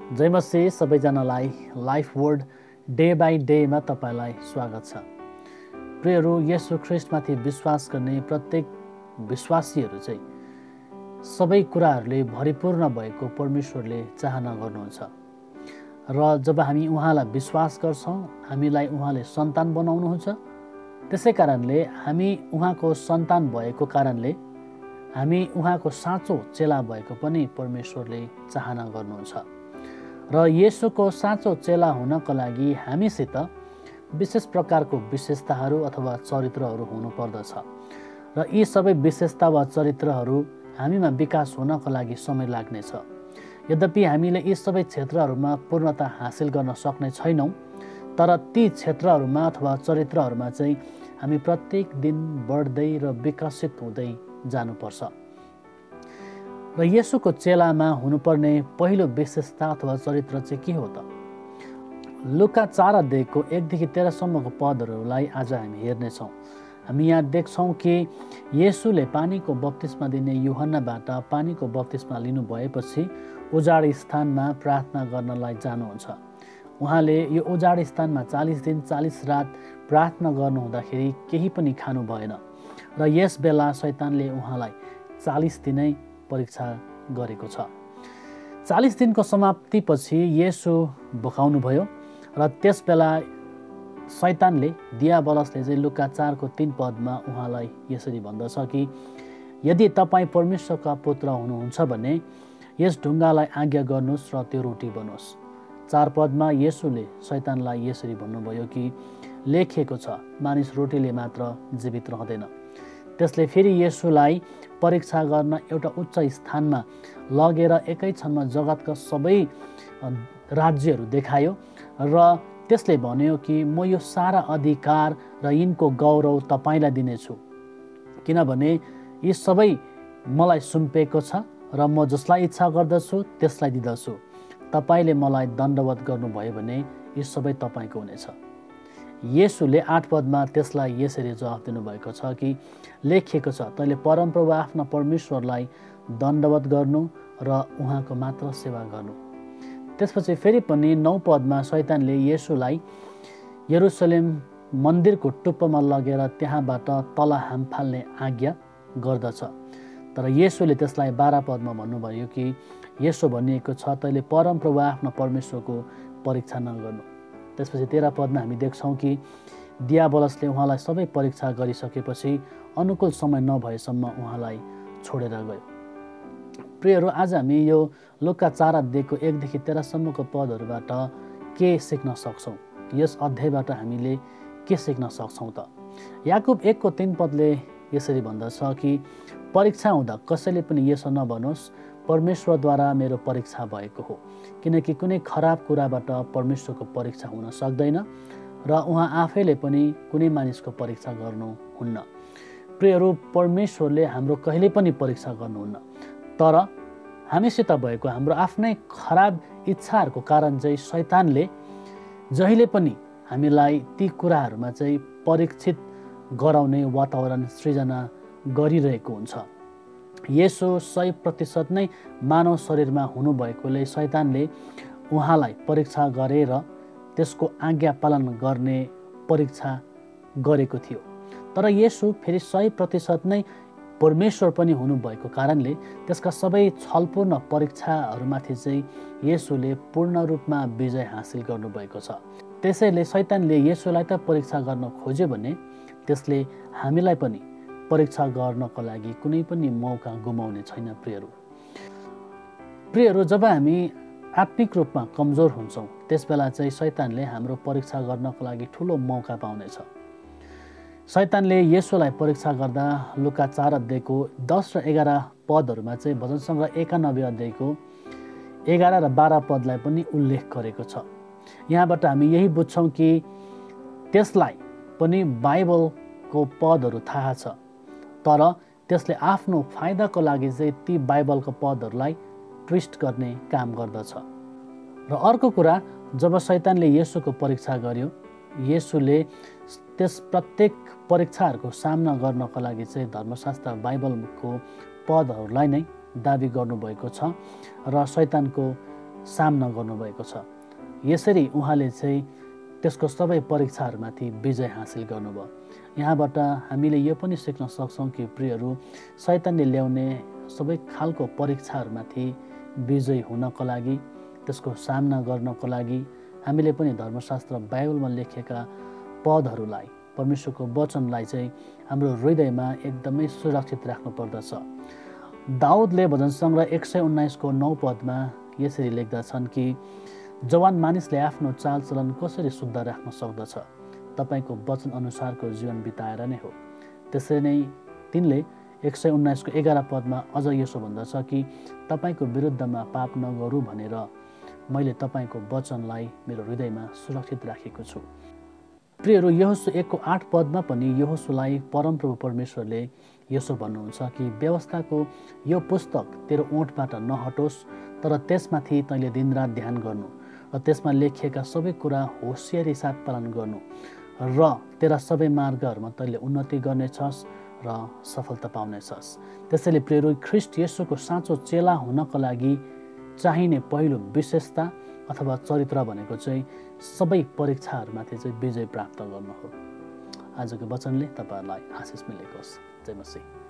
जय मसीह सबैजनालाई life word day by डेमा तपाईलाई स्वागत छ। प्रियहरू, येशू ख्रीष्टमाथि विश्वास गर्ने प्रत्येक विश्वासीहरू चाहिँ सबै कुराहरूले भरिपूर्ण भएको परमेश्वरले चाहना गर्नुहुन्छ र जब हामी उहाँलाई विश्वास गर्छौँ हामीलाई उहाँले सन्तान बनाउनुहुन्छ। त्यसै कारणले हामी उहाँको सन्तान भएको कारणले हामी उहाँको साँचो चेला भएको पनि परमेश्वरले चाहना गर्नुहुन्छ र येशूको साँचो चेला हुनको लागि हामीसित विशेष प्रकारको विशेषताहरू अथवा चरित्रहरू हुनुपर्दछ र यी सबै विशेषता वा चरित्रहरू हामीमा विकास हुनको लागि समय लाग्नेछ। यद्यपि हामीले यी सबै क्षेत्रहरूमा पूर्णता हासिल गर्न सक्ने छैनौँ, तर ती क्षेत्रहरूमा अथवा चरित्रहरूमा चाहिँ हामी प्रत्येक दिन बढ्दै र विकसित हुँदै जानुपर्छ। र येशूको चेलामा हुनुपर्ने पहिलो विशेषता अथवा चरित्र चाहिँ के हो त? लुका 4 अध्यायको 1 देखि 13 सम्मको पदहरूलाई आज हामी हेर्नेछौँ। हामी यहाँ देख्छौँ कि येशूले पानीको बप्तिस्मा दिने यूहन्नाबाट पानीको बप्तिस्मा लिनु भएपछि उजाड स्थानमा प्रार्थना गर्नलाई जानुहुन्छ। उहाँले यो उजाड स्थानमा 40 दिन 40 रात प्रार्थना गर्नुहुँदाखेरि केही पनि खानु भएन र यस बेला शैतानले उहाँलाई 40 दिनै परीक्षा गरेको छ। 40 दिनको समाप्तिपछि येशू भोकाउनु भयो र त्यस बेला शैतानले दियाबलसले चाहिँ लुका 4को 3 पदमा उहाँलाई यसरी भन्दछ कि यदि तपाईँ परमेश्वरका पुत्र हुनुहुन्छ भने यस ढुङ्गालाई आज्ञा गर्नुहोस् र त्यो रोटी बनोस्। 4 पदमा येशूले शैतानलाई यसरी भन्नुभयो कि लेखिएको छ, मानिस रोटीले मात्र जीवित रहँदैन। त्यसले फेरि येशूलाई परीक्षा गर्न एउटा उच्च स्थानमा लगेर एकै क्षणमा जगतका सबै राज्यहरू देखायो र त्यसले भन्यो कि म यो सारा अधिकार र यिनको गौरव तपाईँलाई दिनेछु, किनभने यी सबै मलाई सुम्पेको छ र म जसलाई इच्छा गर्दछु त्यसलाई दिँदछु। तपाईँले मलाई दण्डवत गर्नुभयो भने यी सबै तपाईँको हुनेछ। येशूले 8 पदमा त्यसलाई यसरी जवाफ दिनुभएको छ कि लेखिएको छ, तैँले परमप्रभु आफ्ना परमेश्वरलाई दण्डवत गर्नु र उहाँको मात्र सेवा गर्नु। त्यसपछि फेरि पनि 9 पदमा शैतानले येशूलाई यरुशलेम मन्दिरको टुप्पोमा लगेर त्यहाँबाट तल हाम फाल्ने आज्ञा गर्दछ। तर येशूले त्यसलाई 12 पदमा भन्नुभयो कि यसो भनिएको छ, तैँले परमप्रभु आफ्ना परमेश्वरको परीक्षा नगर्नु। त्यसपछि 13 पदमा हामी देख्छौँ कि दियाबलसले उहाँलाई सबै परीक्षा गरिसकेपछि अनुकूल समय नभएसम्म उहाँलाई छोडेर गयो। प्रियहरू, आज हामी यो लुका 4 अध्यायको 1 देखि 13 सम्मको पदहरूबाट के सिक्न सक्छौँ? यस अध्यायबाट हामीले के सिक्न सक्छौँ त? याकुब 1को 3 पदले यसरी भन्दछ कि परीक्षा हुँदा कसैले पनि यसो नभनोस्, परमेश्वरद्वारा मेरो परीक्षा भएको हो, किनकि कुनै खराब कुराबाट परमेश्वरको परीक्षा हुन सक्दैन र उहाँ आफैले पनि कुनै मानिसको परीक्षा गर्नुहुन्न। प्रियहरू, परमेश्वरले हाम्रो कहिले पनि परीक्षा गर्नुहुन्न, तर हामीसित भएको हाम्रो आफ्नै खराब इच्छाहरूको कारण चाहिँ शैतानले जहिले पनि हामीलाई ती कुराहरूमा चाहिँ परीक्षित गराउने वातावरण सृजना गरिरहेको हुन्छ। येशू 100% नै मानव शरीरमा हुनुभएकोले शैतानले उहाँलाई परीक्षा गरेर त्यसको आज्ञा पालन गर्ने परीक्षा गरेको थियो। तर येशू फेरि 100% नै परमेश्वर पनि हुनुभएको कारणले त्यसका सबै छलपूर्ण परीक्षाहरूमाथि चाहिँ येशूले पूर्ण रूपमा विजय हासिल गर्नुभएको छ। त्यसैले शैतानले येशूलाई त परीक्षा गर्न खोज्यो भने त्यसले हामीलाई पनि परीक्षा गर्नको लागि कुनै पनि मौका गुमाउने छैन। प्रियहरू, जब हामी आत्मिक रूपमा कमजोर हुन्छौँ त्यसबेला चाहिँ शैतानले हाम्रो परीक्षा गर्नको लागि ठुलो मौका पाउनेछ। शैतानले येशूलाई परीक्षा गर्दा लुका 4 अध्यायको 10 र 11 पदहरूमा चाहिँ भजन सङ्ग्रह 91 अध्यायको 11 र 12 पदलाई पनि उल्लेख गरेको छ। यहाँबाट हामी यही बुझ्छौँ कि त्यसलाई पनि बाइबलको पदहरू थाहा छ, तर त्यसले आफ्नो फाइदाको लागि चाहिँ ती बाइबलको पदहरूलाई ट्विस्ट गर्ने काम गर्दछ। र अर्को कुरा, जब शैतानले येशूको परीक्षा गर्यो, येशूले त्यस प्रत्येक परीक्षाहरूको सामना गर्नको लागि चाहिँ धर्मशास्त्र बाइबलको पदहरूलाई नै दाबी गर्नुभएको छ र शैतानको सामना गर्नुभएको छ। यसरी उहाँले चाहिँ त्यसको सबै परीक्षाहरूमाथि विजय हासिल गर्नुभयो। यहाँबाट हामीले यो पनि सिक्न सक्छौँ कि प्रियहरू, शैतानले ल्याउने सबै खालको परीक्षाहरूमाथि विजय हुनको लागि, त्यसको सामना गर्नको लागि हामीले पनि धर्मशास्त्र बाइबलमा लेखेका पदहरूलाई, परमेश्वरको वचनलाई चाहिँ हाम्रो हृदयमा एकदमै सुरक्षित राख्नुपर्दछ। दाउदले भजन सङ्ग्रह 119 9 पदमा यसरी लेख्दछन् कि जवान मानिसले आफ्नो चालचलन कसरी शुद्ध राख्न सक्दछ? तपाईँको वचन अनुसारको जीवन बिताएर नै हो। त्यसरी नै तिनले 119 11 पदमा अझ यसो भन्दछ कि तपाईँको विरुद्धमा पाप नगरौँ भनेर मैले तपाईँको वचनलाई मेरो हृदयमा सुरक्षित राखेको छु। प्रियहरू, यहोशू 1:8 पदमा पनि यहोशूलाई परमप्रभु परमेश्वरले यसो भन्नुहुन्छ कि व्यवस्थाको यो पुस्तक तेरो ओठबाट नहटोस्, तर त्यसमाथि तैँले दिनरात ध्यान गर्नु र त्यसमा लेखिएका सबै कुरा होसियारी साथ पालन गर्नु र तेरा सबै मार्गहरूमा तैँले उन्नति गर्नेछस् र सफलता पाउनेछस्। त्यसैले प्रियहरू, ख्रीष्ट येशूको साँचो चेला हुनको लागि चाहिने पहिलो विशेषता अथवा चरित्र भनेको चाहिँ सबै परीक्षाहरूमाथि चाहिँ विजय प्राप्त गर्नु हो। आजको वचनले तपाईँहरूलाई आशिष मिलेको होस्। जय मसीह।